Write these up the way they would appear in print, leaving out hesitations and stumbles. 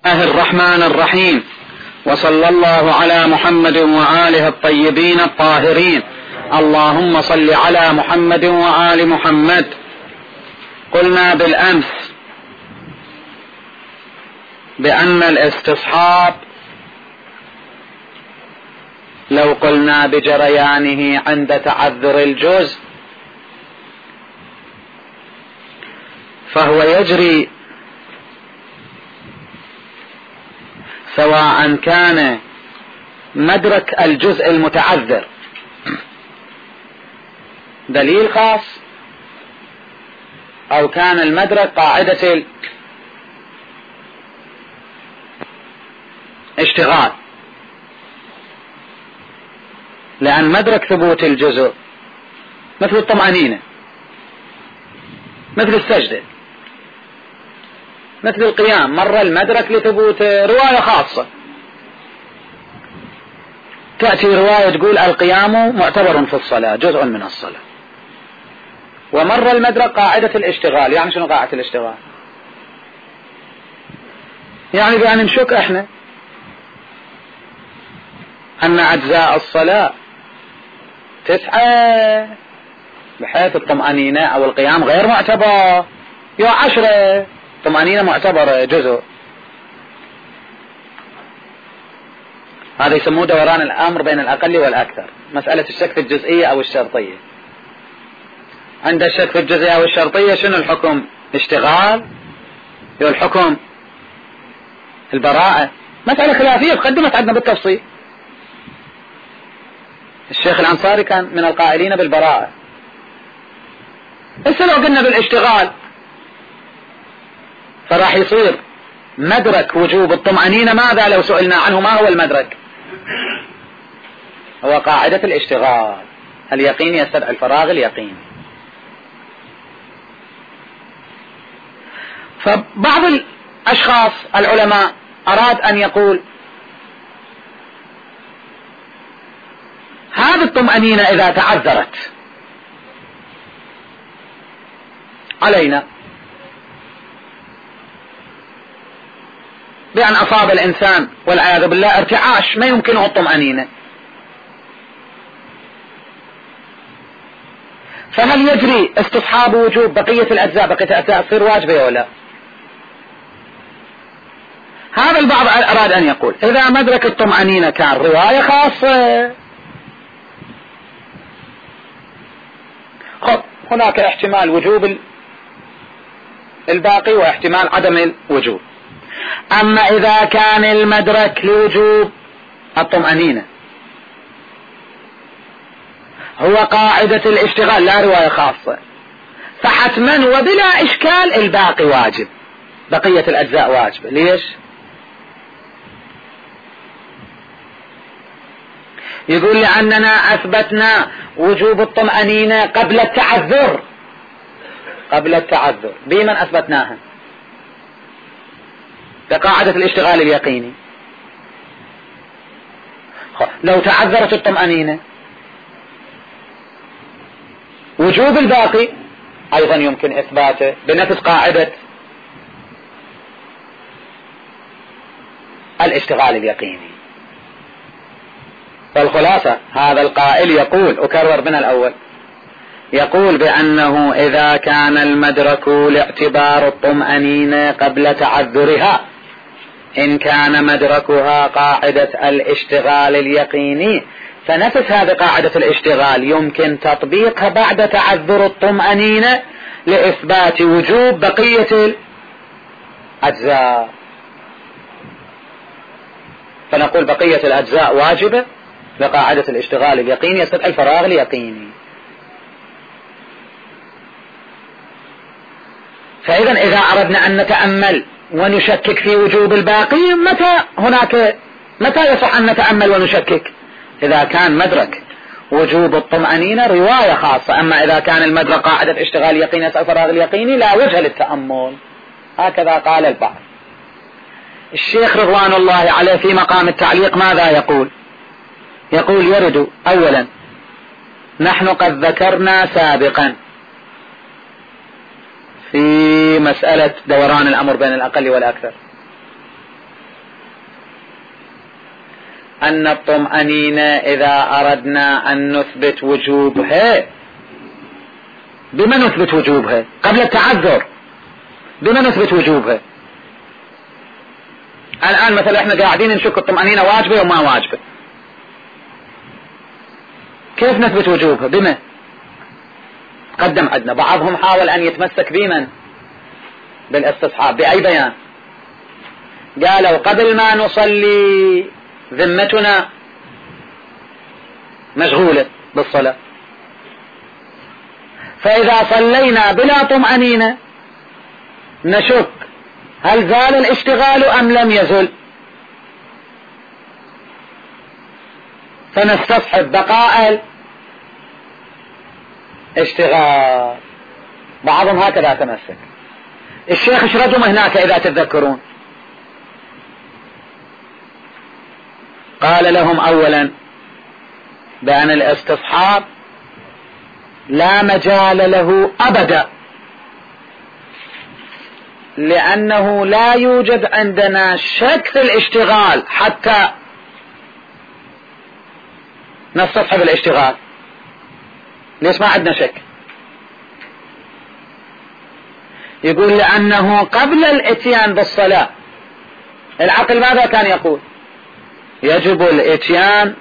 الله الرحمن الرحيم، وصلى الله على محمد وآله الطيبين الطاهرين. اللهم صل على محمد وآل محمد. قلنا بالأمس بأن الاستصحاب لو قلنا بجريانه عند تعذر الجزء فهو يجري سواء كان مدرك الجزء المتعذر دليل خاص أو كان المدرك قاعدة الاشتغال، لأن مدرك ثبوت الجزء مثل الطمأنينة، مثل السجدة، مثل القيام، مر المدرك لثبوت رواية خاصة. تأتي رواية تقول القيام معتبر في الصلاة، جزء من الصلاة، ومر المدرك قاعدة الاشتغال. يعني شنو قاعدة الاشتغال؟ يعني بأن نشك احنا أن أجزاء الصلاة 9 بحيث الطمأنينة أو القيام غير معتبر، يا 10 طمأنينة معتبرة جزء. هذا يسموه دوران الأمر بين الأقل والأكثر، مسألة الشك في الجزئية أو الشرطية. عند الشك في الجزئية أو الشرطية شنو الحكم؟ اشتغال، يو الحكم البراءة. مسألة خلافية تقدمت عندنا بالتفصيل. الشيخ الأنصاري كان من القائلين بالبراءة. لو قلنا بالاشتغال فراح يصير مدرك وجوب الطمأنينة ماذا لو سئلنا عنه؟ ما هو المدرك؟ هو قاعدة الاشتغال. اليقين يستدعي الفراغ اليقين. فبعض الأشخاص العلماء أراد أن يقول هذه الطمأنينة إذا تعذرت علينا بأن أصاب الإنسان والعياذ بالله ارتعاش ما يمكنه الطمأنينة، فهل يجري استصحاب وجوب بقية الأجزاء؟ بقية الأجزاء تصير واجبة ولا؟ هذا البعض أراد أن يقول إذا مدرك الطمأنينة كان رواية خاصة، هناك احتمال وجوب الباقي واحتمال عدم الوجوب. أما إذا كان المدرك لوجوب الطمأنينة هو قاعدة الاشتغال لا رواية خاصة، فحتما وبلا إشكال الباقي واجب، بقية الأجزاء واجبة. ليش؟ يقول لأننا أثبتنا وجوب الطمأنينة قبل التعذر. قبل التعذر بمن أثبتناها؟ بقاعدة الاشتغال اليقيني. لو تعذرت الطمأنينة وجوب الباقي أيضا يمكن إثباته بنفس قاعدة الاشتغال اليقيني. فالخلاصة هذا القائل يقول، أكرر من الأول، يقول بأنه إذا كان المدرك لاعتبار الطمأنينة قبل تعذرها، إن كان مدركها قاعدة الاشتغال اليقيني، فنفس هذه قاعدة الاشتغال يمكن تطبيقها بعد تعذر الطمأنينة لإثبات وجوب بقية الأجزاء. فنقول بقية الأجزاء واجبة بقاعدة الاشتغال اليقيني يستدعي الفراغ اليقيني. فإذا إذا أردنا أن نتأمل ونشكك في وجوب الباقي متى يصح أن نتأمل ونشكك؟ إذا كان مدرك وجوب الطمأنينة رواية خاصة. أما إذا كان المدرك قاعدة اشتغال يقيني يستدعي الفراغ اليقيني لا وجه للتأمل. هكذا قال البعض. الشيخ رضوان الله عليه في مقام التعليق ماذا يقول؟ يقول يرد أولا نحن قد ذكرنا سابقا في مسألة دوران الأمر بين الأقل والأكثر أن الطمأنينة إذا أردنا أن نثبت وجوبها، بما نثبت وجوبها قبل التعذر؟ بما نثبت وجوبها؟ الآن مثلا احنا قاعدين نشك الطمأنينة واجبة وما واجبة، كيف نثبت وجوبها؟ بما قدم عندنا بعضهم حاول أن يتمسك بمن؟ بالاستصحاب. بأي بيان؟ قالوا قبل ما نصلي ذمتنا مشغولة بالصلاة، فإذا صلينا بلا طمأنينة نشك هل زال الاشتغال أم لم يزل، فنستصحب بقاء الاشتغال. بعضهم هكذا تمسك. الشيخ ايش رجم هناك إذا تتذكرون؟ قال لهم أولا بأن الاستصحاب لا مجال له أبدا، لأنه لا يوجد عندنا شك في الاشتغال حتى نستصحب الاشتغال. ليش ما عندنا شك؟ يقول لأنه قبل الاتيان بالصلاة العقل ماذا كان يقول؟ يجب الاتيان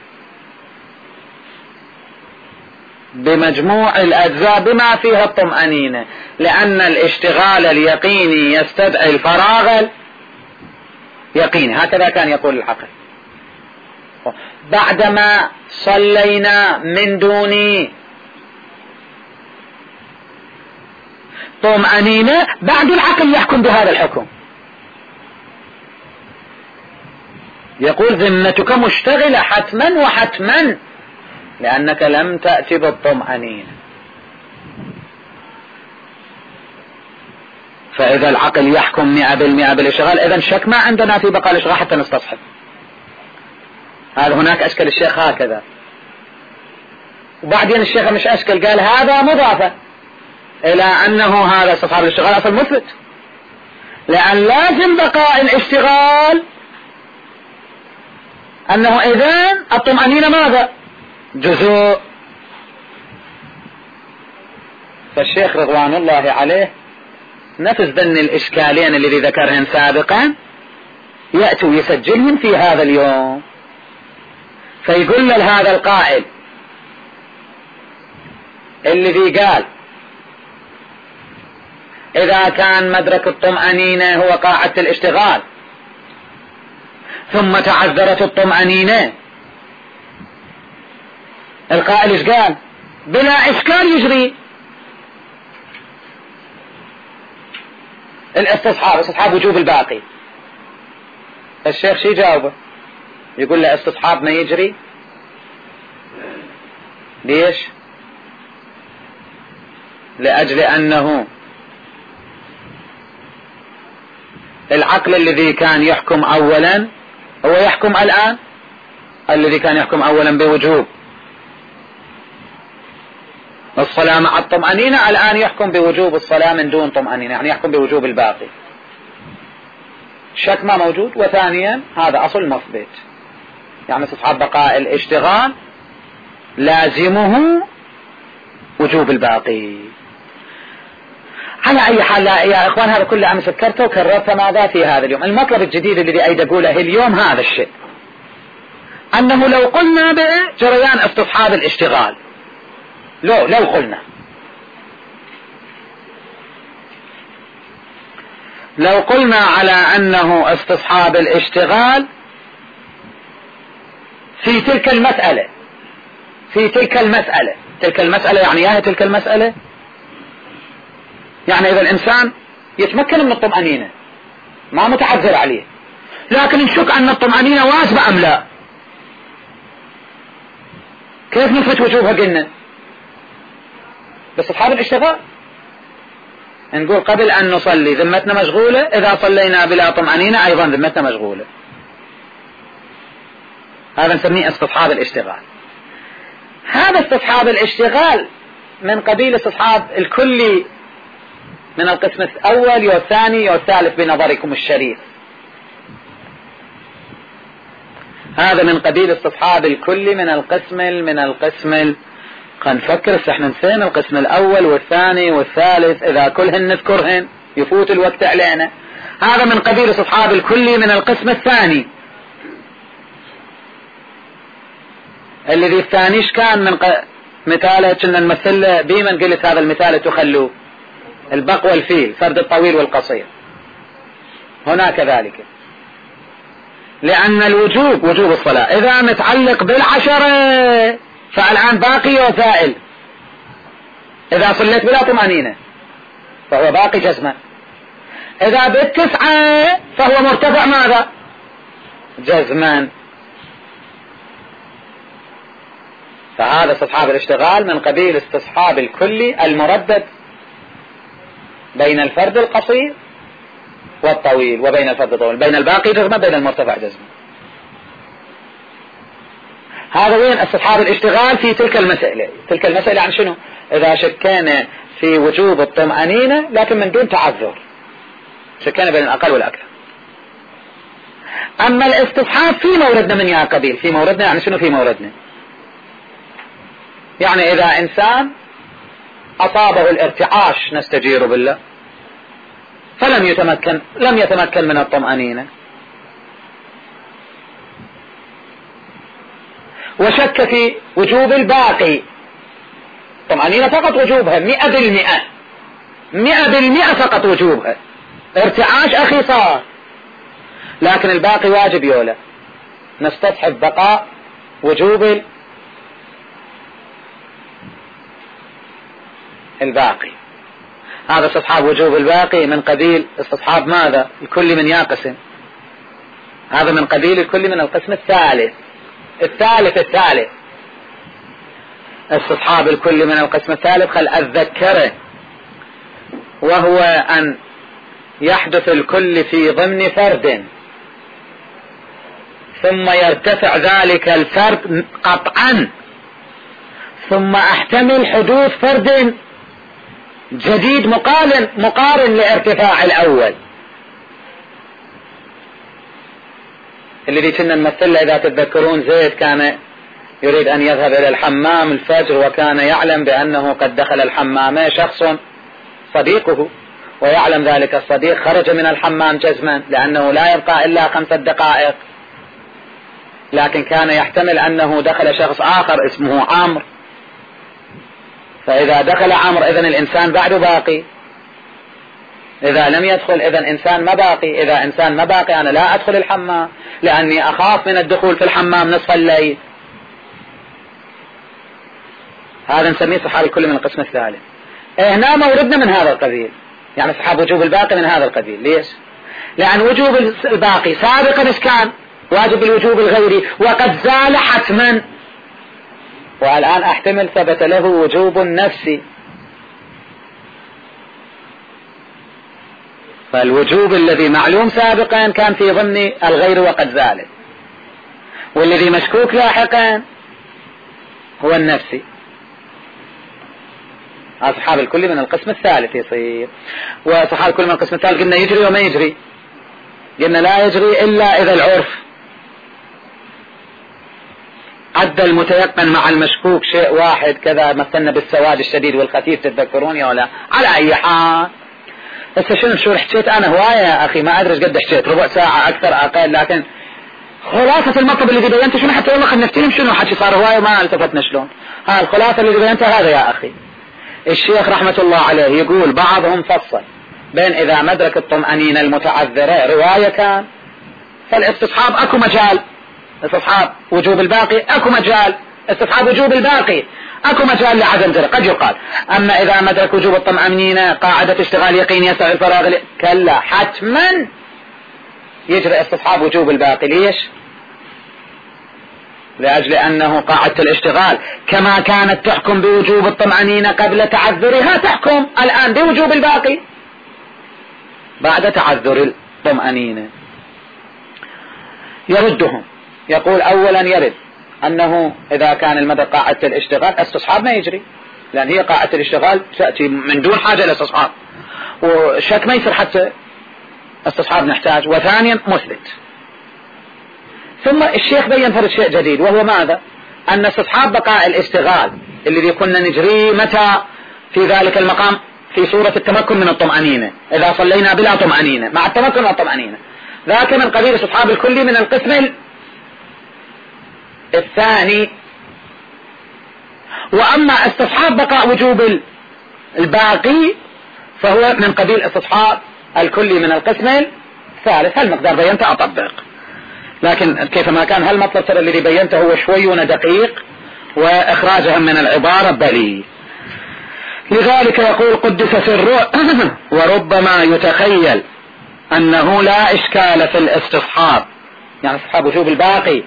بمجموع الأجزاء بما فيها الطمأنينة، لأن الاشتغال اليقيني يستدعي الفراغ اليقيني. هكذا كان يقول العقل. بعدما صلينا من دون طمأنينة بعد العقل يحكم بهذا الحكم، يقول ذمتك مشتغلة حتما وحتما لأنك لم تأتي بالطمأنينة. فإذا العقل يحكم 100% بالاشتغال، إذن شك ما عندنا في بقاء الاشتغال حتى نستصحب. هذا هناك أشكل الشيخ هكذا، وبعدين الشيخ مش أشكل، قال هذا مضافة إلى أنه هذا استصحاب الاشتغال أصل مثبت، لأن لازم بقاء الاشتغال أنه إذن الطمأنينة ماذا؟ جزء. فالشيخ رضوان الله عليه نفس ذن الإشكالين الذي ذكرهم سابقا يأتوا يسجلهم في هذا اليوم، فيقول لهذا القائل الذي قال إذا كان مدرك الطمأنينة هو قاعدة الاشتغال ثم تعذرت الطمأنينة، القائل ايش قال؟ بلا إشكال يجري استصحاب وجوب الباقي. الشيخ شي جاوبه؟ يقول له استصحاب ما يجري. ليش؟ لأجل أنه العقل الذي كان يحكم أولا هو يحكم الآن، الذي كان يحكم أولا بوجوب الصلاة مع الطمأنينة الآن يحكم بوجوب الصلاة من دون طمأنينة، يعني يحكم بوجوب الباقي. شك ما موجود. وثانيا هذا أصل مثبت، يعني استصحاب بقاء الاشتغال لازمه وجوب الباقي. على أي حال يا إخوان هذا كله أمس ذكرته وكررته ماذا في هذا اليوم. المطلب الجديد الذي أريد أقوله اليوم هذا الشيء، أنه لو قلنا بجريان استصحاب الاشتغال، لو قلنا على أنه استصحاب الاشتغال في تلك المسألة يعني تلك المسألة يعني إذا الإنسان يتمكن من الطمأنينة ما متعذر عليه، لكن نشك أن الطمأنينة واجبة أم لا، كيف نثبت وجوبها؟ قلنا بس أصحاب الاشتغال نقول قبل أن نصلي ذمتنا مشغولة، إذا صلينا بلا طمأنينة أيضا ذمتنا مشغولة. هذا نسميه استصحاب الاشتغال. هذا استصحاب الاشتغال من قبيل استصحاب الكلي من القسم الأول والثاني والثالث بنظركم الشريف. هذا من قبيل استصحاب الكل من القسم خلينا نفكر، احنا نسينا القسم الاول والثاني والثالث، اذا كلهن نذكرهن يفوت الوقت علينا. هذا من قبيل استصحاب الكل من القسم الثاني. الذي الثانيش كان من مثاله كنا نمثل بمن قلت هذا المثال تخلوه البق والفيل، فرد الطويل والقصير. هنا كذلك، لأن الوجوب وجوب الصلاة إذا متعلق بالعشرة فالآن باقي وزائل. إذا صليت بلا طمأنينة فهو باقي جزما، إذا بالتسعة فهو مرتفع ماذا؟ جزما. فهذا استصحاب الاشتغال من قبيل استصحاب الكلي المردد بين الفرد القصير والطويل وبين الفرد الطويل، بين الباقي جزما بين المرتفع جزما. هذا وين استصحاب الاشتغال في تلك المسألة. تلك المسألة عن شنو؟ إذا شكينا في وجوب الطمأنينة لكن من دون تعذر، شكينا بين الأقل والأكثر. أما الاستصحاب في موردنا من يا قبيل، في موردنا يعني شنو في موردنا؟ يعني إذا إنسان أصابه الارتعاش نستجير بالله فلم يتمكن من الطمأنينة وشك في وجوب الباقي، طمأنينة فقط وجوبها 100% فقط وجوبها، ارتعاش أخي صار، لكن الباقي واجب يولا، نستصحب بقاء وجوب الباقي. هذا استصحاب وجوب الباقي من قبيل استصحاب ماذا؟ الكل من يقسم. هذا من قبيل الكل من القسم الثالث. استصحاب الكل من القسم الثالث خل أتذكره، وهو أن يحدث الكل في ضمن فرد ثم يرتفع ذلك الفرد قطعا، ثم احتمل حدوث فرد جديد مقارن لارتفاع الأول. الذي كنا نمثل إذا تتذكرون زيد كان يريد أن يذهب إلى الحمام الفجر، وكان يعلم بأنه قد دخل الحمام شخص صديقه، ويعلم ذلك الصديق خرج من الحمام جزما لأنه لا يبقى إلا 5 دقائق، لكن كان يحتمل أنه دخل شخص آخر اسمه عمرو، فإذا دخل عمرو إذن الإنسان بعده باقي، إذا لم يدخل إذن إنسان ما باقي، إذا إنسان ما باقي أنا لا أدخل الحمام لأني أخاف من الدخول في الحمام نصف الليل. هذا نسميه صحاب الكل من القسم الثالث. هنا موردنا من هذا القبيل، يعني صحاب وجوب الباقي من هذا القبيل. ليش؟ لأن وجوب الباقي سابقا إيش كان؟ واجب الوجوب الغيري وقد زال حتما، والآن احتمل ثبت له وجوب نفسي. فالوجوب الذي معلوم سابقا كان في ضمن الغير وقد زال، والذي مشكوك لاحقا هو النفسي. أصحاب الكل من القسم الثالث يصير. وأصحاب الكل من القسم الثالث قلنا يجري وما يجري، قلنا لا يجري إلا إذا العرف عد المتيقن مع المشكوك شيء واحد، كذا مثلنا بالسواد الشديد والخفيف، تتذكرون يا ولا؟ على أي حال هسه شو حكيت أنا هواية يا أخي، ما أدري قد حكيت، ربع ساعة أكثر أقل، لكن خلاصة المطلب اللي بينته شنو حتى والله خلنا نفتهم شنو حكي صار هواية ما التفتنا شلون. ها الخلاصة اللي بينته هذا يا أخي. الشيخ رحمة الله عليه يقول بعضهم فصل بين إذا مدرك الطمأنينة المتعذرة رواية كان فالاستصحاب أكو مجال، استصحاب وجوب الباقي أكو مجال، استصحاب وجوب الباقي أكو مجال لعدم ذلك قد يقال. أما إذا مدرك وجوب الطمأنينة قاعدة اشتغال يقين يسع الفراغ كلا حتما يجري استصحاب وجوب الباقي. ليش؟ لأجل أنه قاعدة الاشتغال كما كانت تحكم بوجوب الطمأنينة قبل تعذرها تحكم الآن بوجوب الباقي بعد تعذر الطمأنينة. يردهم، يقول أولا يرد أنه إذا كان المدى قاعدة الاشتغال استصحاب ما يجري، لأن هي قاعدة الاشتغال تأتي من دون حاجة لاستصحاب، وشك ما يصير حتى استصحاب نحتاج. وثانيا مثبت ثم الشيخ بين فرد شيء جديد، وهو ماذا؟ أن استصحاب بقاء الاشتغال الذي كنا نجري متى في ذلك المقام في صورة التمكن من الطمأنينة، إذا صلينا بلا طمأنينة مع التمكن من الطمأنينة، ذاك من قبيل استصحاب الكلي من القسم الثاني. وأما استصحاب بقاء وجوب الباقي فهو من قبيل استصحاب الكلي من القسم الثالث. هالمقدار بينته أطبق، لكن كيفما كان هالمطلب ترى الذي بينته هو شوي دقيق، وإخراجهم من العبارة بلي. لذلك يقول قدس سره وربما يتخيل أنه لا إشكال في الاستصحاب، يعني استصحاب وجوب الباقي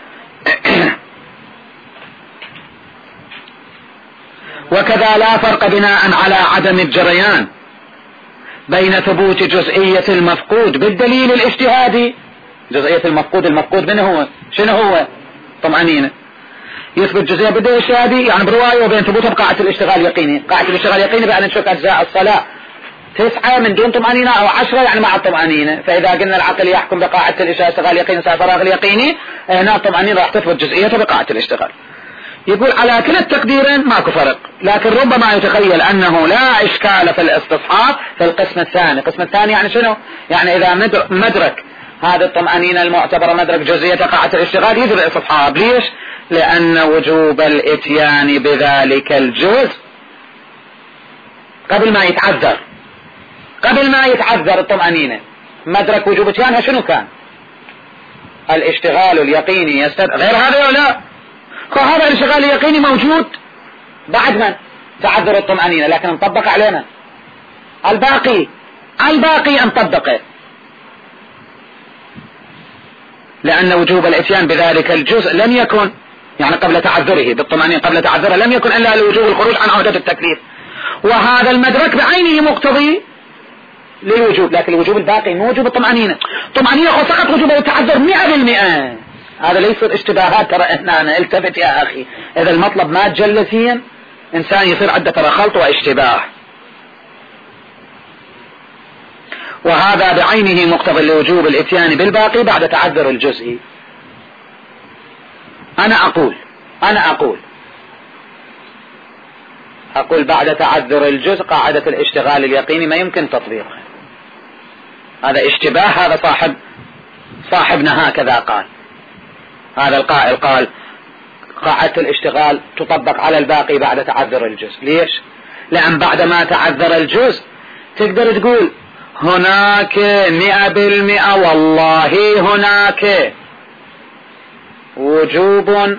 وكذا لا فرق بناء على عدم الجريان بين ثبوت جزئية المفقود بالدليل الاجتهادي. جزئية المفقود من هو؟ شنو هو؟ طمأنينة. يثبت جزئية بالدليل الاجتهادي يعني برواية، وبين ثبوتها بقاعة الاشتغال اليقيني. قاعة الاشتغال اليقيني بأن نشوف أجزاء الصلاة 9 من دون طمأنينة أو 10 يعني مع الطمأنينة. فإذا قلنا العقل يحكم بقاعة الاشتغال اليقيني صار فراغ اليقيني، هنا الطمأنينة راح تثبت جزئيتها بقاعة الاشتغال. يقول على كلا التقديرين ماكو فرق، لكن ربما يتخيل أنه لا إشكال في الاستصحاب في القسم الثاني. القسم الثاني يعني شنو؟ يعني إذا مدرك هذا الطمأنينة المعتبرة مدرك جزئية قاعة الاشتغال يجب الاستصحاب. ليش؟ لأن وجوب الإتيان بذلك الجزء قبل ما يتعذر الطمأنينة مدرك وجوب إتيانها شنو كان؟ الاشتغال اليقيني غير هذا ولا لا؟ هذا الاشتغال اليقيني موجود بعد من تعذر الطمأنينة، لكن نطبق علينا الباقي نطبقه، لأن وجوب الاتيان بذلك الجزء لم يكن يعني قبل تعذره بالطمأنينة قبل تعذره لم يكن إلا لوجوب الخروج عن عهدة التكليف، وهذا المدرك بعينه مقتضي للوجوب. لكن الوجوب الباقي مو وجوب الطمأنينة فقط وجوب التعذر 100%. هذا ليس اشتباهات ترى هنا. التفت يا أخي، إذا المطلب ما تجلسين إنسان يصير عنده ترى خلط واشتباه، وهذا بعينه مقتضى لوجوب الاتيان بالباقي بعد تعذر الجزئي. أنا أقول بعد تعذر الجزء قاعدة الاشتغال اليقيني ما يمكن تطبيقها. هذا اشتباه، هذا صاحبنا هكذا قال. هذا القائل قال قاعدة الاشتغال تطبق على الباقي بعد تعذر الجزء. ليش؟ لأن بعد ما تعذر الجزء تقدر تقول هناك 100% والله هناك وجوب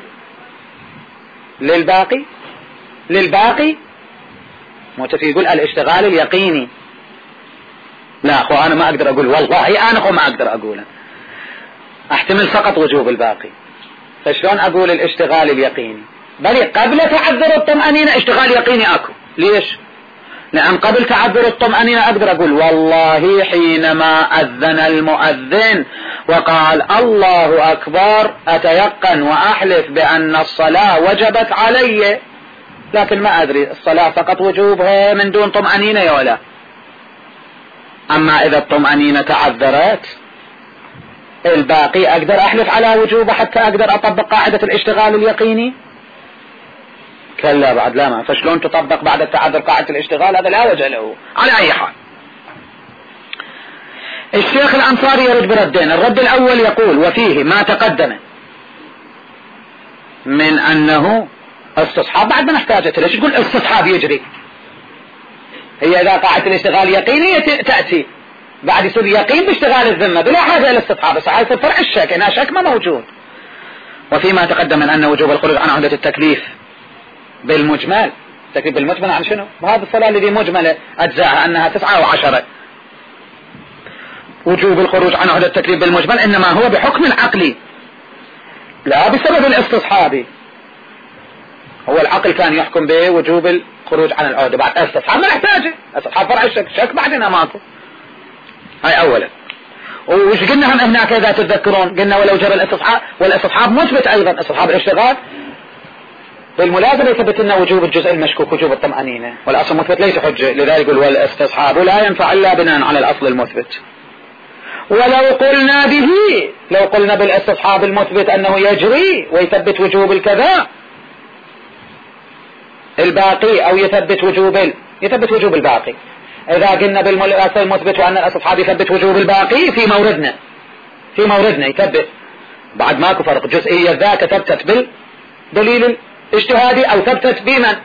للباقي موتفي يقول الاشتغال اليقيني. لا أخو أنا ما أقدر أقول والله أنا ما أقدر أقوله، أحتمل فقط وجوب الباقي. فشلون أقول الاشتغال اليقيني؟ بل قبل تعذر الطمأنينة اشتغال يقيني أكو. ليش؟ لأن قبل تعذر الطمأنينة أقدر أقول والله حينما أذن المؤذن وقال الله أكبر أتيقن وأحلف بأن الصلاة وجبت علي، لكن ما أدري الصلاة فقط وجوبها من دون طمأنينة يا ولا. أما إذا الطمأنينة تعذرت الباقي أقدر أحلف على وجوبه حتى أقدر أطبق قاعدة الاشتغال اليقيني؟ كلا بعد لا ما. فشلون تطبق بعد التعذر قاعدة الاشتغال؟ هذا لا وجه له. على أي حال الشيخ الأنصاري يرد بردين. الرد الأول يقول وفيه ما تقدم من أنه استصحاب بعد ما نحتاجه. ليش تقول استصحاب يجري؟ هي إذا قاعدة الاشتغال يقينية تأتي بعد يصير يقين باشتغال الذمة بلا حاجة إلى استصحاب. بس هذا فرع الشك، هنا شك ما موجود. وفيما تقدم من أن وجوب الخروج عن عهدة التكليف بالمجمل. التكليف بالمجمل عن شنو؟ وهذا الصلاة الذي مجملة أجزاءها أنها 9 و10. وجوب الخروج عن عهدة التكليف بالمجمل إنما هو بحكم العقلي لا بسبب الاستصحابي. هو العقل كان يحكم بوجوب الخروج عن العهدة، بعد استصحاب ما نحتاجه. استصحاب فرع الشك، شك بعدنا ماكو. هاي أولا. وش قلنا هم هناك إذا تتذكرون؟ قلنا ولو جرى الاستصحاب، والاستصحاب مثبت أيضا. استصحاب الاشتغال بالملازمة يثبت لنا وجوب الجزء المشكوك وجوب الطمأنينة، والأصل مثبت ليس حجة. لذلك يقول والاستصحاب لا ينفع إلا بناء على الأصل المثبت. ولو قلنا به، لو قلنا بالاستصحاب المثبت أنه يجري ويثبت وجوب الكذا الباقي أو يثبت وجوب الباقي. إذا قلنا بالأصل المثبت وأن الاستصحاب يثبت وجوب الباقي في موردنا يثبت، بعد ماكو فرق. جزئية ذاك ثبتت بالدليل الاجتهادي أو ثبتت بمن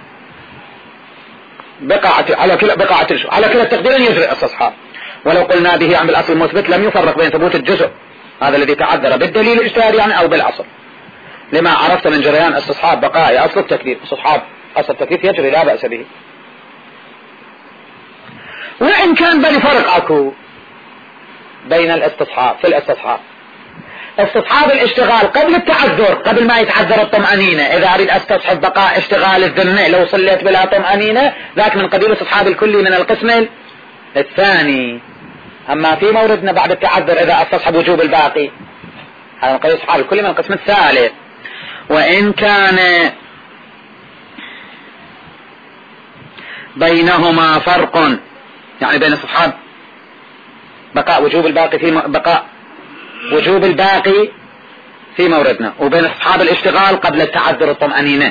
على كلا التقديرين يجري الاستصحاب. ولو قلنا به عن الأصل المثبت لم يفرق بين ثبوت الجزء هذا الذي تعذر بالدليل الاجتهادي يعني أو بالأصل، لما عرفت من جريان استصحاب بقاء أصل التكليف. استصحاب أصل التكليف يجري لا بأس به، وإن كان بني فرق أكو بين الاستصحاب في الاستصحاب. استصحاب الاشتغال قبل التعذر، قبل ما يتعذر الطمأنينة، إذا أريد استصحب بقاء اشتغال الذمة لو صليت بلا طمأنينة، ذاك من قبيل استصحاب الكلي من القسم الثاني. أما في موردنا بعد التعذر إذا استصحب وجوب الباقي، هذا من قبيل استصحاب الكلي من القسم الثالث. وإن كان بينهما فرق، يعني بين استصحاب بقاء وجوب الباقي في موردنا وبين استصحاب الاشتغال قبل التعذر الطمأنينة،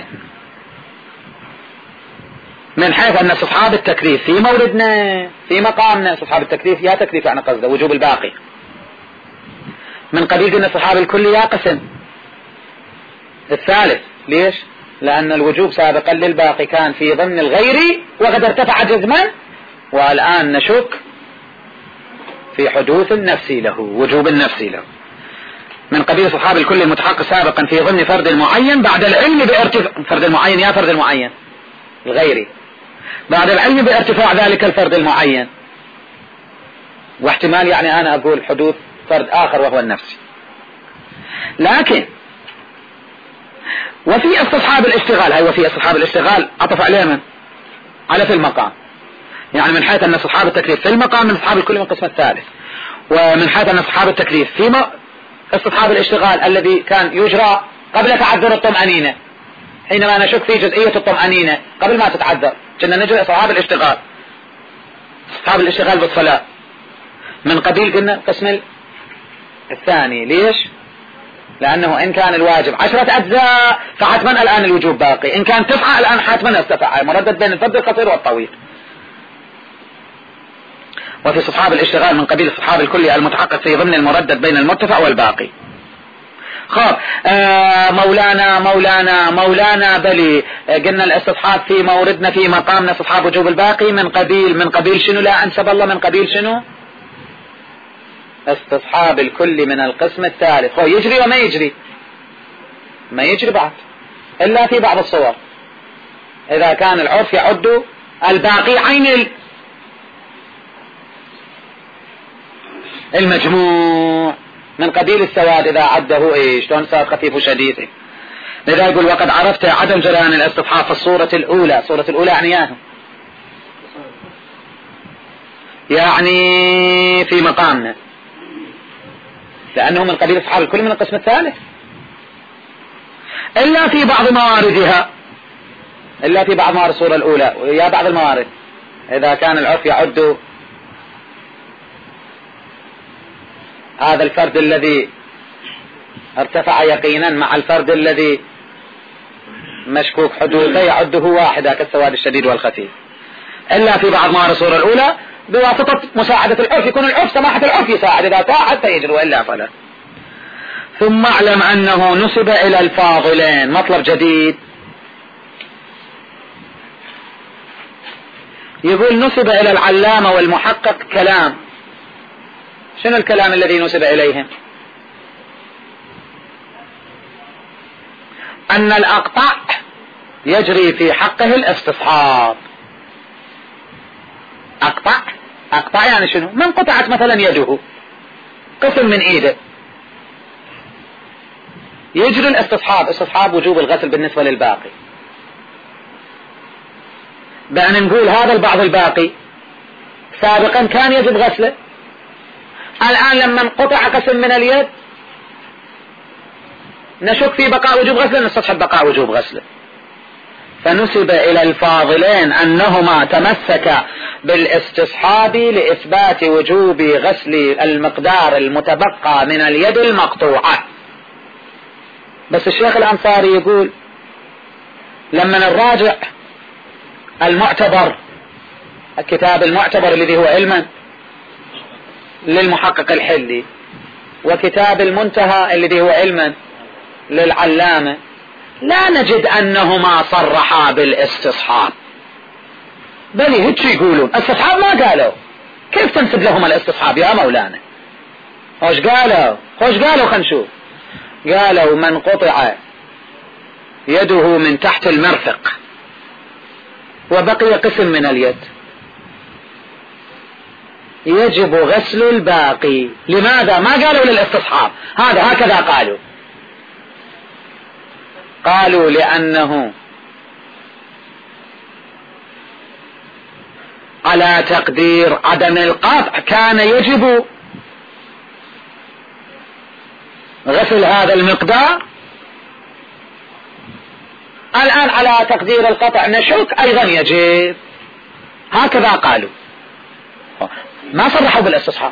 من حيث أن استصحاب التكليف في موردنا في مقامنا استصحاب التكليف يا تكليف يعني قصده وجوب الباقي، من قبيل أن استصحاب الكلي يا قسم الثالث. ليش؟ لأن الوجوب سابقا للباقي كان في ضمن الغير وقد ارتفع جزما، والآن نشك في حدوث النفسي له، وجوب النفسي له، من قبيل استصحاب الكل المتحقق سابقا في ضمن فرد المعين بعد العلم بارتفاع فرد المعين يا فرد المعين الغيري، بعد العلم بارتفاع ذلك الفرد المعين، واحتمال يعني أنا أقول حدوث فرد آخر وهو النفسي. لكن وفي استصحاب الاشتغال، وفي استصحاب الاشتغال عطف عليه من على في المقام، يعني من حيث أن استصحاب التكليف في المقام من استصحاب الكل من القسم الثالث، ومن حيث أن استصحاب التكليف في استصحاب الاشتغال الذي كان يجرى قبل تعذر الطمأنينة، حينما نشك في جزئية الطمأنينة قبل ما تتعذر كنا نجري استصحاب الاشتغال بالصلاة، من قبيل قلنا القسم الثاني. ليش؟ لأنه إن كان الواجب 10 أجزاء فحتما الآن الوجوب باقي، إن كان 9 الآن حتما ارتفع، مردد بين الفرد القصير والطويل. وفي استصحاب الاشتغال من قبيل استصحاب الكلي المتحقق في ضمن المردد بين المرتفع والباقي. خب مولانا بلي قلنا الاستصحاب في موردنا في مقامنا استصحاب وجوب الباقي من قبيل شنو؟ لا أنسب الله، من قبيل شنو؟ استصحاب الكلي من القسم الثالث. هو يجري وما يجري؟ ما يجري بعد إلا في بعض الصور، إذا كان العرف يعد الباقي عين المجموع من قبيل السواد، إذا عده إيش شلون صار خفيف شديد. لذا يقول وقد عرفت عدم جريان الاستصحاب في الصورة الأولى. الصورة الأولى يعني في مقامنا، لأنه من قبيل استصحاب الكل من القسم الثالث، إلا في بعض مواردها، إلا في بعض موارد الصورة الأولى ويا بعض الموارد إذا كان العرف يعد هذا الفرد الذي ارتفع يقينا مع الفرد الذي مشكوك حدوثه يعده واحدا كالسواد الشديد والخفيف، إلا في بعض موارد الصورة الأولى بواسطة مساعدة العرف، يكون العرف سماحة العرف يساعد، إذا طاع حتى يجري وإلا فلا. ثم اعلم أنه نسب إلى الفاضلين. مطلب جديد يقول نسب إلى العلامة والمحقق كلام. شنو الكلام الذي نسب إليهم؟ أن الأقطع يجري في حقه الاستصحاب. أقطع يعني شنو؟ من قطعت مثلا يده، قسم من إيده، يجري استصحاب وجوب الغسل بالنسبة للباقي. بأن نقول هذا البعض الباقي سابقا كان يجب غسله، الآن لما انقطع قسم من اليد نشك في بقاء وجوب غسله، نستصحب بقاء وجوب غسله. فنسب إلى الفاضلين أنهما تمسكا بالاستصحاب لإثبات وجوب غسل المقدار المتبقى من اليد المقطوعة. بس الشيخ الأنصاري يقول لما نراجع المعتبر، الكتاب المعتبر الذي هو علما للمحقق الحلي، وكتاب المنتهى الذي هو علما للعلامة، لا نجد أنهما صرحا بالاستصحاب، بل هيك يقولون استصحاب ما قالوا. كيف تنسب لهما الاستصحاب يا مولانا؟ خوش قالوا خنشوف. قالوا من قطع يده من تحت المرفق وبقي قسم من اليد يجب غسل الباقي. لماذا ما قالوا للاستصحاب؟ هكذا قالوا لأنه على تقدير عدم القطع كان يجب غسل هذا المقدار، الآن على تقدير القطع نشك أيضا يجب. هكذا قالوا، ما صرحوا بالاستصحاب.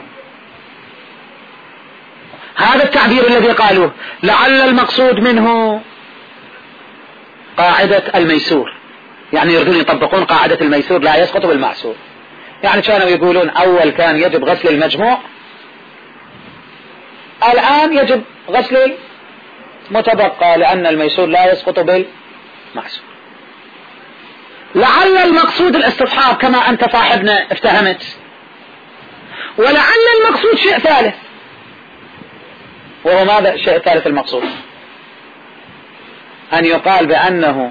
هذا التعبير الذي قالوه لعل المقصود منه قاعدة الميسور، يعني يريدون يطبقون قاعدة الميسور لا يسقط بالمعسور. يعني كانوا يقولون أول كان يجب غسل المجموع، الآن يجب غسل المتبقى لأن الميسور لا يسقط بالمعسور. لعل المقصود الاستصحاب كما أنت صاحبنا افتهمت، ولعل المقصود شيء ثالث. وهو ماذا الشيء الثالث المقصود؟ أن يقال بأنه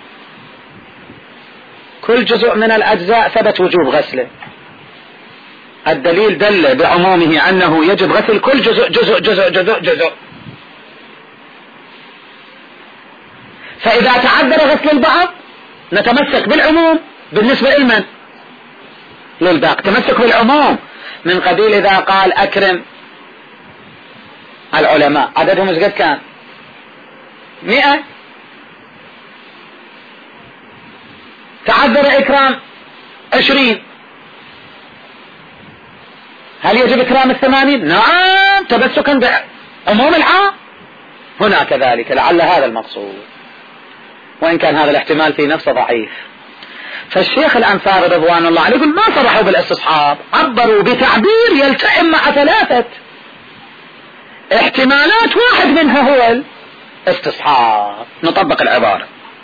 كل جزء من الأجزاء ثبت وجوب غسله. الدليل دل بعمومه أنه يجب غسل كل جزء جزء جزء جزء جزء. فإذا تعذر غسل البعض نتمسك بالعموم بالنسبة لمن؟ للباقي. تمسك بالعموم من قبيل إذا قال أكرم العلماء، عددهم ايش قد كان؟ 100. تعذر إكرام 20، هل يجب إكرام 80؟ نعم، تمسكا بعموم العام. هنا كذلك لعل هذا المقصود، وإن كان هذا الاحتمال في نفسه ضعيف. فالشيخ الأنصاري رضوان الله عليه يقول ما صرحوا بالاستصحاب، عبروا بتعبير يلتئم مع 3 احتمالات، واحد منها هو الاستصحاب. نطبق العبارة.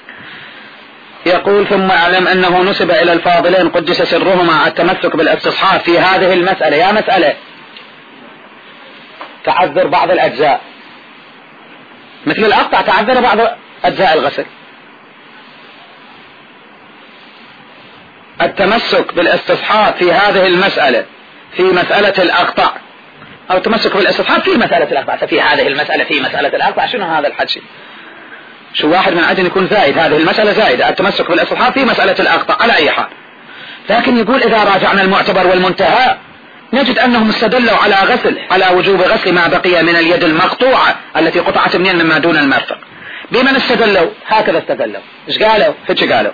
يقول ثم اعلم أنه نسب إلى الفاضلين قدس سرهما التمسك بالاستصحاب في هذه المسألة. يا مسألة تعذر بعض الأجزاء مثل الأقطع، تعذر بعض أجزاء الغسل. التمسك بالاستصحاب في هذه المسألة في مسألة الأقطع، أو تمسك بالاستصحاب في مسألة الأقطع في هذه المسألة في مسألة الأقطع. شنو هذا الحكي؟ شو واحد من عدن يكون زائد، هذه المسألة زائدة، التمسك بالاستصحاب في مسألة الأقطع على أي حال. لكن يقول إذا راجعنا المعتبر والمنتهى نجد أنهم استدلوا على وجوب غسل ما بقي من اليد المقطوعة التي قطعت منين مما دون المرفق. بمن استدلوا؟ هكذا استدلوا. ايش قالوا؟ قالوا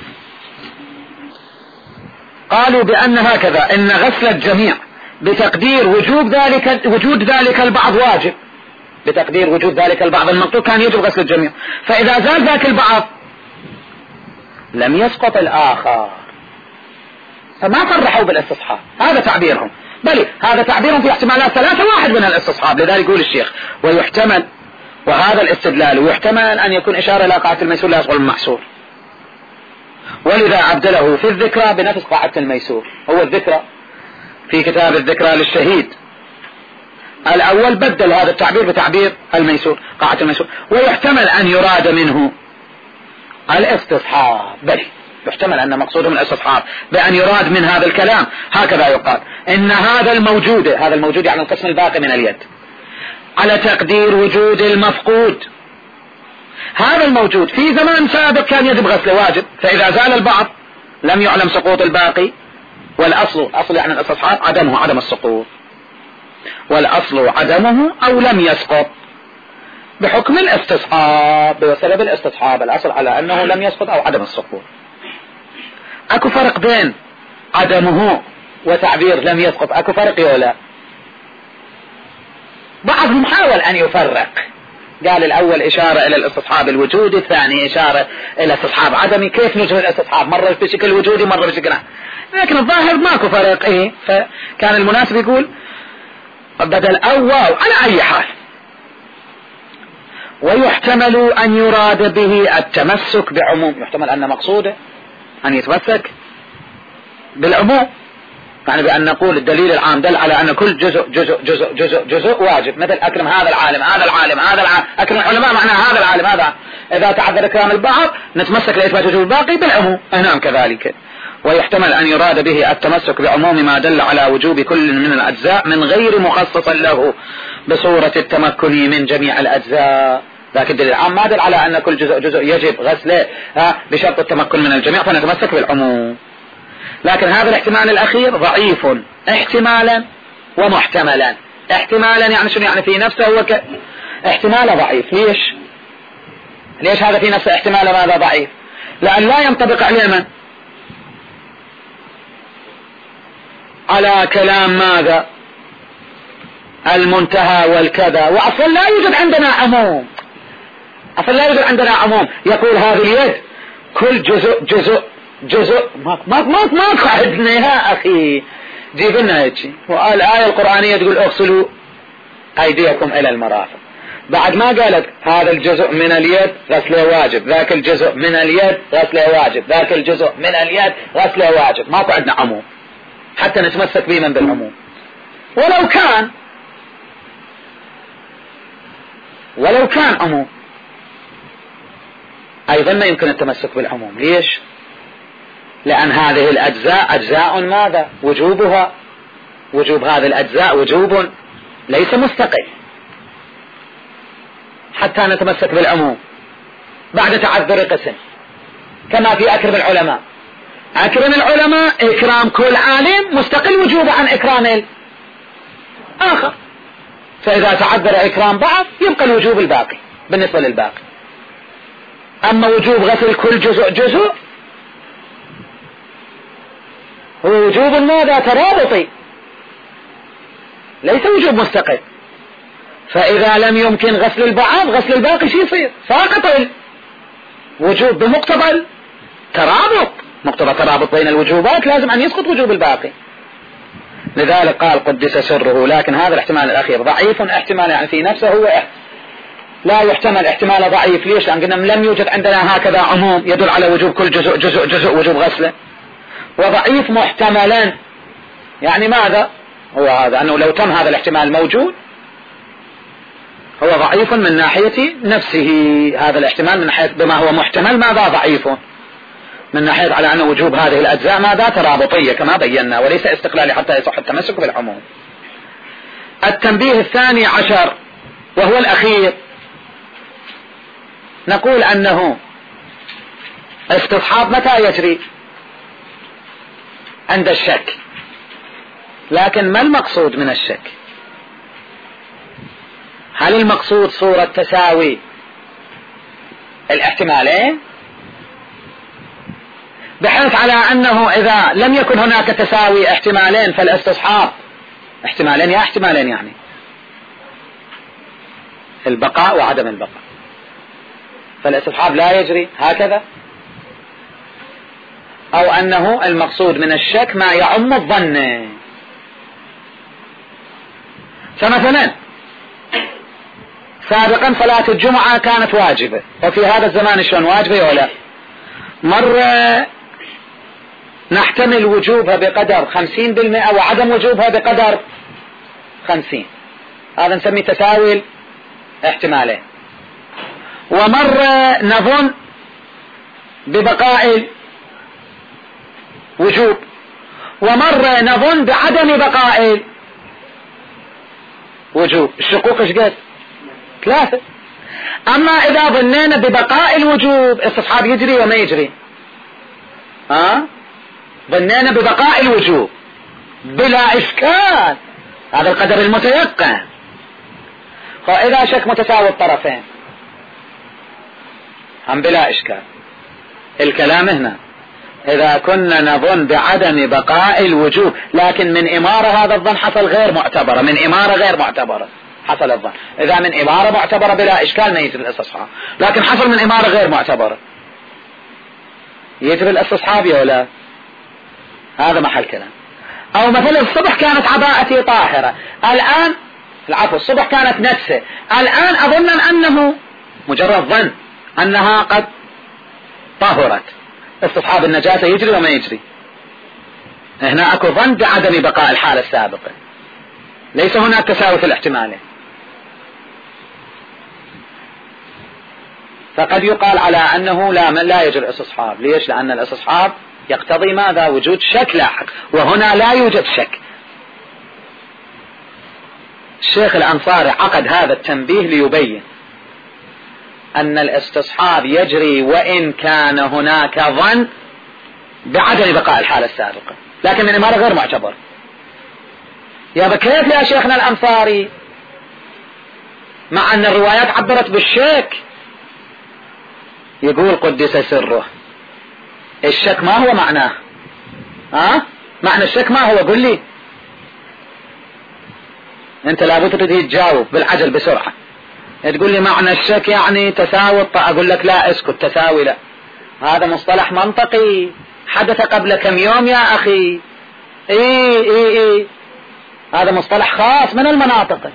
قالوا بأن هكذا إن غسل الجميع بتقدير وجود ذلك البعض واجب، بتقدير وجود ذلك البعض المقطوع كان يجب غسل الجميع، فإذا زال ذاك البعض لم يسقط الآخر. فما صرحوا بالاستصحاب، هذا تعبيرهم، بل هذا تعبيرهم في احتمالات 3 واحد من الاستصحاب. لذلك يقول الشيخ ويحتمل، وهذا الاستدلال ويحتمل أن يكون إشارة إلى قاعدة الميسور لا يشغل المحصور، ولذا عبدله في الذكرى بنفس قاعدة الميسور. هو الذكرى في كتاب الذكرى للشهيد الأول بدل هذا التعبير بتعبير الميسور، قاعدة الميسور. ويحتمل أن يراد منه الاستصحاب، بل يحتمل أن مقصوده من الاستصحاب بأن يراد من هذا الكلام هكذا يقال إن هذا الموجود يعني القسم الباقي من اليد على تقدير وجود المفقود. هذا الموجود في زمان سابق كان يجب غسله واجب، فإذا زال البعض لم يعلم سقوط الباقي. والأصل يعني الاستصحاب عدم السقوط، والأصل عدمه أو لم يسقط. بحكم الاستصحاب بسبب الاستصحاب، الأصل على أنه لم يسقط أو عدم السقوط. أكو فرق بين عدمه وتعبير لم يسقط، أكو فرق ولا؟ بعضهم حاول أن يفرق، قال الأول إشارة إلى الاستصحاب الوجودي، الثاني إشارة إلى استصحاب عدمي. كيف نجهل الاستصحاب؟ مرة بشكل وجودي مرة بشكل عدمي، لكن الظاهر ماكو فرق. فكان المناسب يقول بدل أو واو على أي حال. ويحتمل أن يراد به التمسك بعموم، يحتمل أن مقصوده أن يتمسك بالعموم، يعني بأن نقول الدليل العام دل على أن كل جزء جزء جزء جزء جزء واجب، مثل أكرم هذا العالم هذا العالم هذا العالم، أكرم العلماء معناه هذا العالم هذا. إذا تعذر إكرام البعض نتمسك لإثبات وجوب الباقي بالعموم. نعم كذلك. ويحتمل أن يراد به التمسك بعموم ما دل على وجوب كل من الأجزاء من غير مخصص له بصورة التمكن من جميع الأجزاء. لكن الدليل العام ما دل على أن كل جزء جزء يجب غسله بشرط التمكن من الجميع، فنتمسك بالعموم. لكن هذا الاحتمال الأخير ضعيف احتمالا ومحتملا. احتمالا يعني شنو؟ يعني في نفسه هو احتمال ضعيف. ليش هذا في نفسه احتمال ماذا ضعيف؟ لأن لا ينطبق عليه من؟ على كلام ماذا؟ المنتهى والكذا. وأصلا لا يوجد عندنا عموم، أصلا لا يوجد عندنا عموم يقول هذه اليد كل جزء جزء جزء. ما عندنا يا أخي، جيب لنا هيك. والآية القرآنية تقول اغسلوا أيديكم إلى المرافق، بعد ما قالت هذا الجزء من اليد غسله واجب، ذاك الجزء من اليد غسله واجب، ذاك الجزء من اليد غسله واجب. ماكو عندنا عموم حتى نتمسك به من بالعموم. ولو كان عموم أيضا ما يمكن التمسك بالعموم. ليش؟ لأن هذه الأجزاء أجزاء ماذا؟ وجوبها، وجوب هذه الأجزاء وجوب ليس مستقل حتى نتمسك بالعموم بعد تعذر قسم. كما في أكرم العلماء، أكرم العلماء إكرام كل عالم مستقل وجوبه عن إكرام الآخر، فإذا تعذر إكرام بعض يبقى الوجوب الباقي بالنسبة للباقي. أما وجوب غسل كل جزء جزء هو وجوب ماذا؟ ترابطي، ليس وجوب مستقل. فإذا لم يمكن غسل البعض غسل الباقي شو يصير؟ ساقط الوجوب بمقتضى الترابط. مقتضى الترابط بين الوجوبات لازم أن يسقط وجوب الباقي. لذلك قال قدس سره. لكن هذا الاحتمال الأخير ضعيف احتمال، يعني في نفسه هو لا يحتمل احتمال ضعيف. ليش؟ لأن قلنا لم يوجد عندنا هكذا عموم يدل على وجوب كل جزء جزء جزء وجوب غسله. وضعيف محتملا يعني ماذا؟ هو هذا أنه لو تم هذا الاحتمال موجود هو ضعيف من ناحية نفسه. هذا الاحتمال من ناحية بما هو محتمل ماذا؟ ضعيف من ناحية على أن وجوب هذه الأجزاء ماذا؟ ترابطية كما بينا، وليس استقلالي حتى يصح التمسك بالعموم. التنبيه الثاني عشر وهو الأخير، نقول أنه استصحاب متى يجري؟ عند الشك. لكن ما المقصود من الشك؟ هل المقصود صورة تساوي الاحتمالين بحيث على أنه إذا لم يكن هناك تساوي احتمالين فالاستصحاب احتمالين يا احتمالين، يعني البقاء وعدم البقاء، فالاستصحاب لا يجري هكذا؟ أو أنه المقصود من الشك ما يعم الظن. فمثلا سابقا صلاة الجمعة كانت واجبة، وفي هذا الزمان شلون واجبة ولا؟ مرة نحتمل وجوبها بقدر 50% وعدم وجوبها بقدر 50، هذا نسميه تساوي احتمالين. ومرة نظن ببقاء وجوب، ومرة نظن بعدم بقاء وجوب. الشقوق ايش قد؟ 3. اما اذا ظنينا ببقاء الوجوب استصحاب يجري وما يجري؟ ظنينا ببقاء الوجوب بلا اشكال، هذا القدر المتيقن. فإذا شك متساوي الطرفين هم بلا إشكال. الكلام هنا إذا كنا نظن بعدم بقاء الوجوب، لكن من إمارة هذا الظن حصل غير معتبرة، من إمارة غير معتبرة حصل الظن. إذا من إمارة معتبرة بلا إشكال ما يجب الاستصحاب، لكن حصل من إمارة غير معتبرة يجب الاستصحاب يا ولا؟ هذا محل كلام. أو مثلا الصبح كانت عباءتي طاهرة، الآن العفو الصبح كانت نجسة، الآن أظن أنه مجرد ظن أنها قد طهرت، استصحاب النجاسة يجري وما يجري؟ هنا أكو ظن بعدم بقاء الحالة السابقة، ليس هناك تساوي في الاحتمالين. فقد يقال على أنه لا يجري الاستصحاب. ليش؟ لأن الاستصحاب يقتضي ماذا؟ وجود شك لاحق، وهنا لا يوجد شك. الشيخ الأنصاري عقد هذا التنبيه ليبين أن الاستصحاب يجري وإن كان هناك ظن بعدم بقاء الحالة السابقة، لكن من إمارة غير معتبر. يا كيف يا شيخنا الأنصاري مع أن الروايات عبرت بالشك؟ يقول قدس سره الشك ما هو معناه؟ معنى الشك ما هو؟ قل لي انت لابد تريد تجاوب بالعجل بسرعة، تقول لي معنى الشك يعني تساوي، اقول لك لا اسكت، تساوي لا، هذا مصطلح منطقي حدث قبل كم يوم يا اخي. ايه هذا مصطلح خاص من المناطق،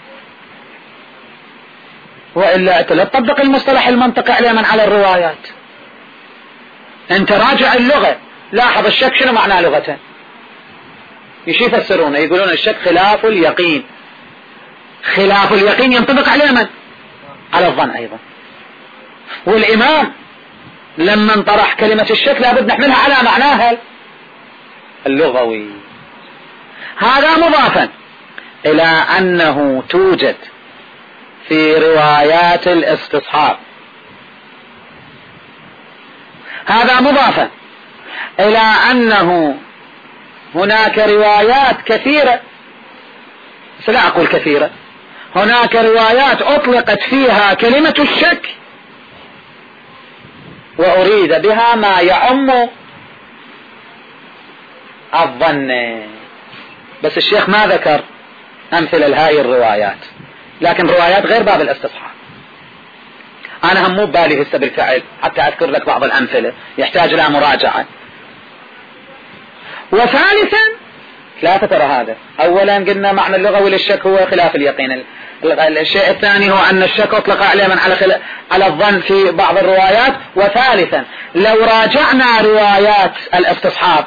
وإلا لا تطبق المصطلح المنطقي على من على الروايات. انت راجع اللغة، لاحظ الشك شنو معناه لغة، يشي يفسرونه يقولون الشك خلاف اليقين. خلاف اليقين ينطبق على من؟ على الظن أيضا. والإمام لما انطرح كلمة الشك لابد نحملها على معناها اللغوي. هذا مضافا إلى أنه توجد في روايات الاستصحاب، هذا مضافا إلى أنه هناك روايات كثيرة، لا أقول كثيرة، هناك روايات أطلقت فيها كلمة الشك وأريد بها ما يعم الظن، بس الشيخ ما ذكر أمثلة لهذه الروايات، لكن روايات غير باب الاستصحاب. أنا هم مو بالي هسه بالفعل حتى أذكر لك بعض الأمثلة، يحتاج إلى مراجعة. وثالثا ثلاثة ترى هذا، أولا قلنا معنى اللغوي للشك هو خلاف اليقين، الشيء الثاني هو أن الشك أطلق عليه من على الظن في بعض الروايات، وثالثا لو راجعنا روايات الاستصحاب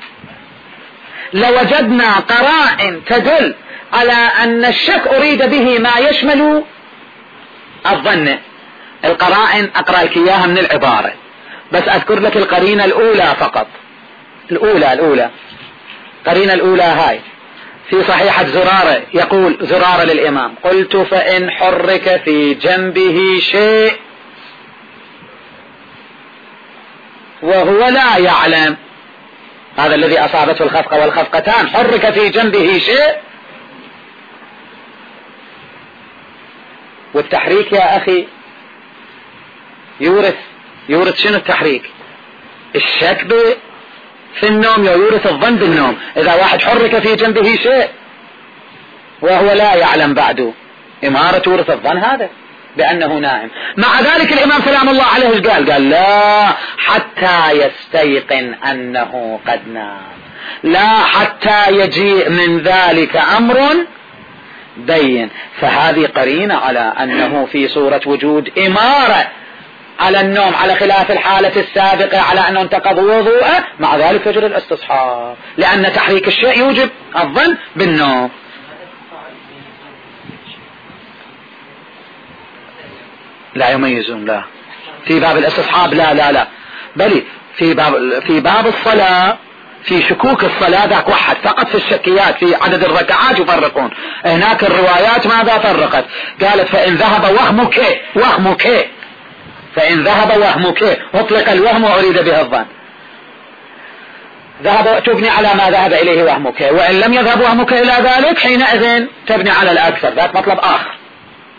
لوجدنا قرائن تدل على أن الشك أريد به ما يشمل الظن. القرائن أقرأ لك إياها من العبارة، بس أذكر لك القرينة الأولى فقط. الأولى قرينة الأولى هاي في صحيحة زرارة، يقول زرارة للإمام: قلت فإن حرك في جنبه شيء وهو لا يعلم، هذا الذي أصابته الخفقة والخفقتان، حرك في جنبه شيء. والتحريك يا أخي يورث شنو التحريك؟ الشك في النوم يورث الظن بالنوم. إذا واحد حرك في جنبه شيء وهو لا يعلم بعده، إمارة تورث الظن هذا بأنه نائم. مع ذلك الإمام سلام الله عليه قال لا حتى يستيقن أنه قد نام، لا حتى يجيء من ذلك أمر بين. فهذه قرينة على أنه في صورة وجود إمارة على النوم على خلاف الحالة السابقة على أنه انتقض وضوءه، مع ذلك يجري الاستصحاب، لأن تحريك الشيء يوجب الظن بالنوم. لا يميزون، لا في باب الاستصحاب لا بل في باب الصلاة، في شكوك الصلاة ذاك وحد فقط، في الشكيات في عدد الركعات يفرقون. هناك الروايات ماذا فرقت؟ قالت فإن ذهب وهمك فإن ذهب وهمك، أطلق الوهم وأريد به الظن. ذهب تبني على ما ذهب إليه وهمك، وإن لم يذهب وهمك إلى ذلك حينئذ تبني على الأكثر، ذات مطلب آخر.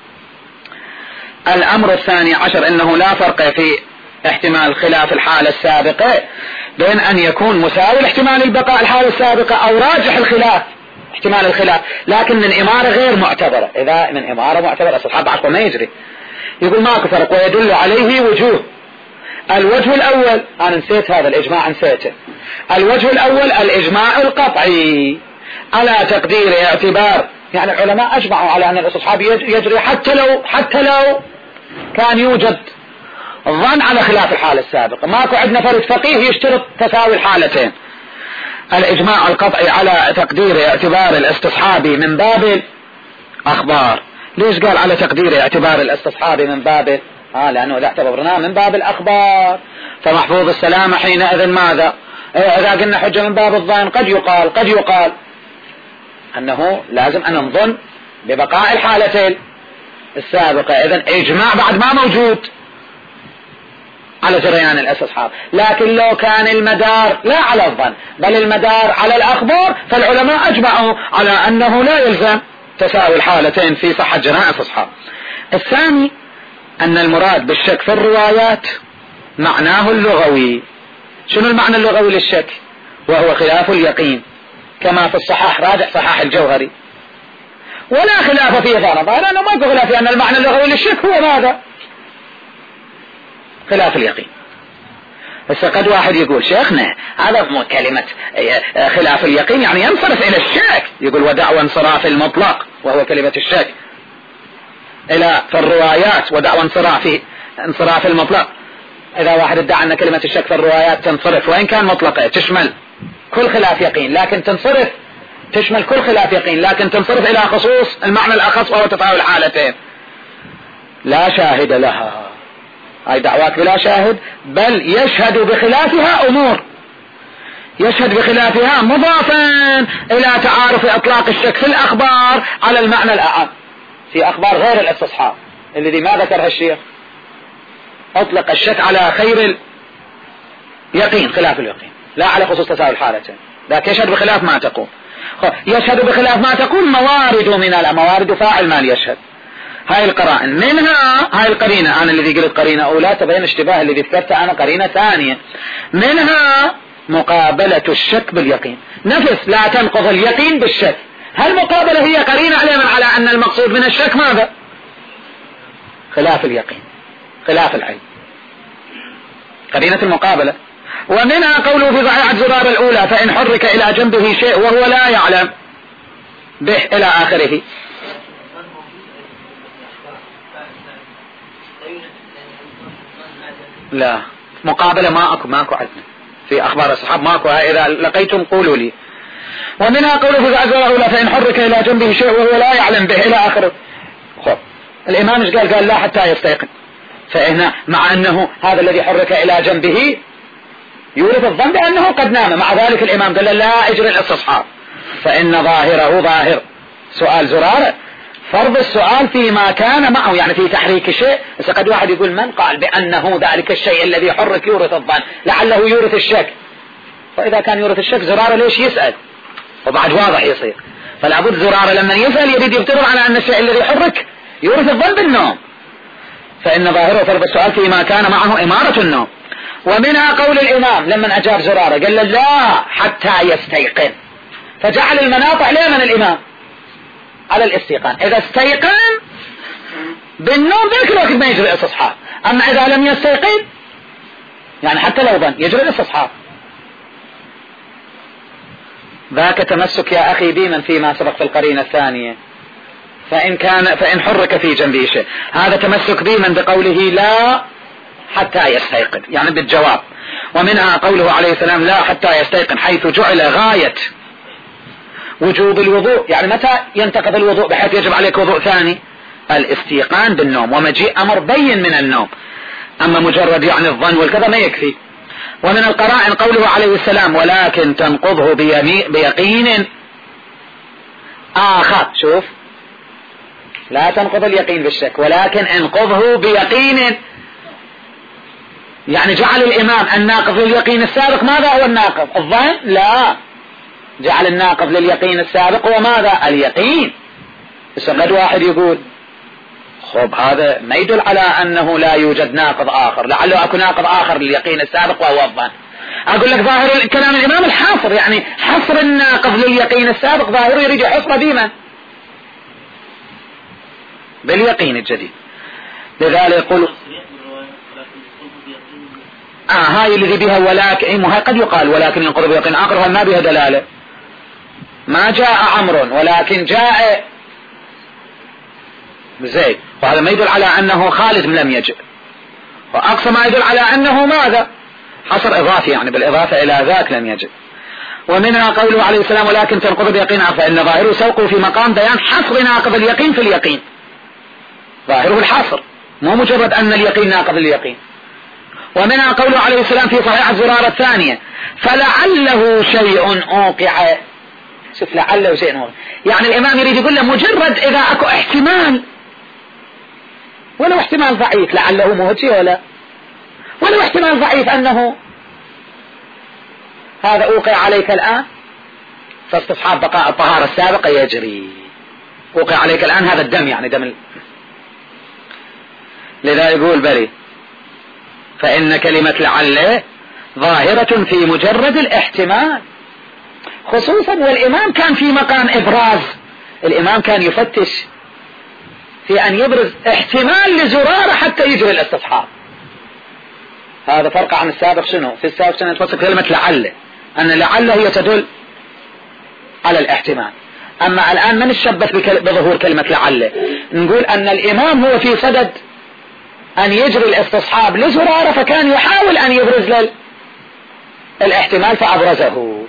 الأمر الثاني عشر أنه لا فرق في احتمال خلاف الحالة السابقة بين أن يكون مساوي احتمال البقاء الحالة السابقة أو راجح الخلاف احتمال الخلاف، لكن من إمارة غير معتبرة. إذا من إمارة معتبرة أصحاب عقبة ما يجري، يقول ماكو فرق ويدل عليه وجوه. الوجه الأول، أنا نسيت هذا الإجماع نسيته، الوجه الأول الإجماع القطعي على تقدير اعتبار، يعني العلماء أجمعوا على أن الاستصحاب يجري حتى لو كان يوجد الظن على خلاف الحالة السابقة، ماكو عندنا فرد فقيه يشترط تساوي الحالتين. الإجماع القطعي على تقدير اعتبار الاستصحابي من باب الأخبار. ليش قال على تقدير اعتبار الاستصحابي من باب لأنه إذا اعتبرناه من باب الأخبار فمحفوظ السلامة حينئذ ماذا؟ إذا قلنا حجة من باب الظن قد يقال أنه لازم أن نظن ببقاء الحالتين السابقة. إذن إجماع بعد ما موجود على جريان الاستصحاب، لكن لو كان المدار لا على الظن بل المدار على الأخبار فالعلماء أجمعوا على أنه لا يلزم تساوي الحالتين في صحة جريان الاستصحاب. الثاني أن المراد بالشك في الروايات معناه اللغوي. شنو المعنى اللغوي للشك؟ وهو خلاف اليقين كما في الصحاح، راجع صحاح الجوهري، ولا خلاف فيه فرضا، لأنه ما خلاف في أن المعنى اللغوي للشك هو ماذا؟ خلاف اليقين. بس قد واحد يقول شيخنا هذا مو كلمة خلاف اليقين يعني ينصرف إلى الشك، يقول ودعوى انصراف المطلق وهو كلمة الشك إلى في الروايات، ودعوى انصراف المطلق. إذا واحد ادعى أن كلمة الشك في الروايات تنصرف وإن كان مطلقة تشمل كل خلاف يقين، لكن تشمل كل خلاف يقين، لكن تنصرف إلى خصوص المعنى الأخص وهو تفاعل الحالتين، لا شاهد لها. هاي دعواك بلا شاهد، بل يشهد بخلافها أمور، يشهد بخلافها مضافا إلى تعارف إطلاق الشك في الأخبار على المعنى الأعم في أخبار غير الاستصحاب الذي ما ذكرها الشيخ. أطلق الشك على خير اليقين خلاف اليقين، لا على خصوص تساوي الحالتين، لكن يشهد بخلاف ما تقول. يشهد بخلاف ما تقول موارد من الموارد فاعل ما يشهد. هاي القرائن منها، هاي القرينة أنا الذي قلت قرينة أولى تبين اشتباه الذي ذكرته أنا قرينة ثانية، منها مقابلة الشك باليقين. نفس لا تنقض اليقين بالشك، هل مقابلة هي قرينة على أن المقصود من الشك ماذا؟ خلاف اليقين، خلاف العلم، قرينة المقابلة. ومنها قوله في ضعيعة زرار الأولى فإن حرك إلى جنبه شيء وهو لا يعلم به إلى آخره. لا مقابلة ماكو عندنا في أخبار الصحاب ماكو، إذا لقيتم قولوا لي. ومنها قوله في ضعيعة زرار الأولى فإن حرك إلى جنبه شيء وهو لا يعلم به إلى آخره. الإمام ايش قال لا حتى يستيقن، فهنا مع أنه هذا الذي حرك إلى جنبه يورث الظن بأنه قد نام، مع ذلك الإمام قال لا اجري الاستصحاب فإن ظاهره ظاهر سؤال زرارة فرض السؤال فيما كان معه، يعني في تحريك شيء. بس قد واحد يقول من قال بأنه ذلك الشيء الذي حرك يورث الظن، لعله يورث الشك، فإذا كان يورث الشك زرارة ليش يسأل؟ وبعد واضح يصير، فلابد زرارة لما يسأل يريد يفترض على أن الشيء الذي حرك يورث الظن بالنوم، فإن ظاهره فرض السؤال فيما كان معه إمارة النوم. ومنها قول الإمام لما أجاب زرارة قال له لا حتى يستيقن، فجعل المناط عليه من الإمام على الاستيقان. إذا استيقن بالنوم ذلك الوقت ما يجري الاستصحاب، أما إذا لم يستيقن يعني حتى لو ظن يجري الاستصحاب. ذاك تمسك يا أخي بمن فيما سبق في القرينة الثانية فإن حرك في جنبه شيء، هذا تمسك بمن بقوله لا حتى يستيقن يعني بالجواب. ومنها قوله عليه السلام لا حتى يستيقن حيث جعل غاية وجوب الوضوء، يعني متى ينتقض الوضوء بحيث يجب عليك وضوء ثاني؟ الاستيقان بالنوم، ومجيء أمر بين من النوم، أما مجرد يعني الظن والكذا ما يكفي. ومن القرائن قوله عليه السلام ولكن تنقضه بيقين آخر. شوف لا تنقض اليقين بالشك ولكن انقضه بيقين، يعني جعل الإمام الناقض لليقين السابق ماذا هو الناقض؟ الظن؟ لا، جعل الناقض لليقين السابق هو ماذا؟ اليقين. بس قد واحد يقول خب هذا ما يدل على أنه لا يوجد ناقض آخر، لعله أكو ناقض آخر لليقين السابق وهو الظن. أقول لك ظاهر كلام الإمام الحاصر، يعني حصر الناقض لليقين السابق ظاهره يريد حصر بما باليقين الجديد. لذلك يقول هاي الذي بها ولكن قد يقال ولكن ينقض بيقين آخر، ما بها دلالة. ما جاء عمرو ولكن جاء زيد، وهذا ما يدل على أنه خالد لم يجئ، وأقصى ما يدل على أنه ماذا حصر إضافي، يعني بالإضافة إلى ذاك لم يجئ. ومنها قوله عليه السلام ولكن تنقض بيقين آخر، فإن ظاهره سوقه في مقام بيان حصر ناقض اليقين في اليقين، ظاهره الحصر مو مجرد أن اليقين ناقض اليقين. ومنها قوله عليه السلام في صحيح الزرارة الثانية فلعله شيء أوقع، شوف لعله شيء أوقع، يعني الإمام يريد يقول له مجرد إذا أكو احتمال ولو احتمال ضعيف، لعله موجه ولا ولو احتمال ضعيف أنه هذا أوقع عليك الآن، فاستصحاب بقاء الطهارة السابقة يجري. أوقع عليك الآن هذا الدم، يعني دم لذا يقول بلي فإن كلمة لعل ظاهرة في مجرد الاحتمال، خصوصا والإمام كان في مقام إبراز، الإمام كان يفتش في أن يبرز احتمال لزرارة حتى يجري الاستصحاب. هذا فرق عن السابق. شنو في السابق؟ كان يتوصف كلمة لعل، أن لعل هي تدل على الاحتمال. أما الآن من الشبث بظهور كلمة لعل، نقول أن الإمام هو في صدد أن يجري الاستصحاب لزرارة، فكان يحاول أن يبرز الاحتمال فأبرزه.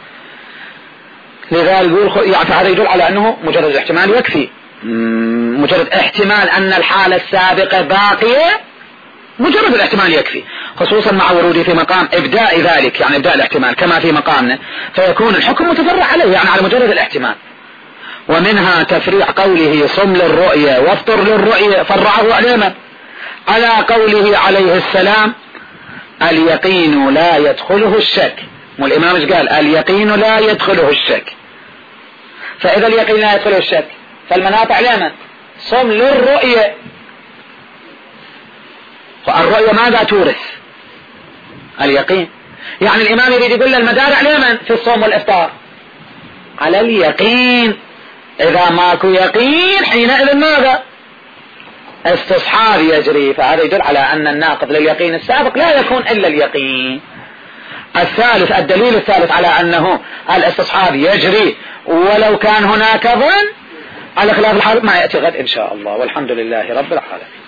لذا يقول يعني هذا يدل على أنه مجرد الاحتمال يكفي، مجرد احتمال أن الحالة السابقة باقية، مجرد الاحتمال يكفي، خصوصا مع وروده في مقام إبداء ذلك، يعني إبداء الاحتمال كما في مقامنا، فيكون الحكم متفرع عليه، يعني على مجرد الاحتمال. ومنها تفريع قوله صم للرؤية وافطر للرؤية، فرعه علينا على قوله عليه السلام اليقين لا يدخله الشك، والإمام ايش قال؟ اليقين لا يدخله الشك. فإذا اليقين لا يدخله الشك فالمناط علينا صم للرؤية، والرؤية ماذا تورث؟ اليقين. يعني الإمام يريد يقول المدار على من في الصوم والإفطار؟ على اليقين. إذا ماكو يقين حينئذ ماذا؟ استصحاب يجري. فهذا يدل على أن الناقض لليقين السابق لا يكون إلا اليقين. الثالث، الدليل الثالث على أنه الاستصحاب يجري ولو كان هناك ظن، على خلاف الحال ما يأتي غد إن شاء الله، والحمد لله رب العالمين.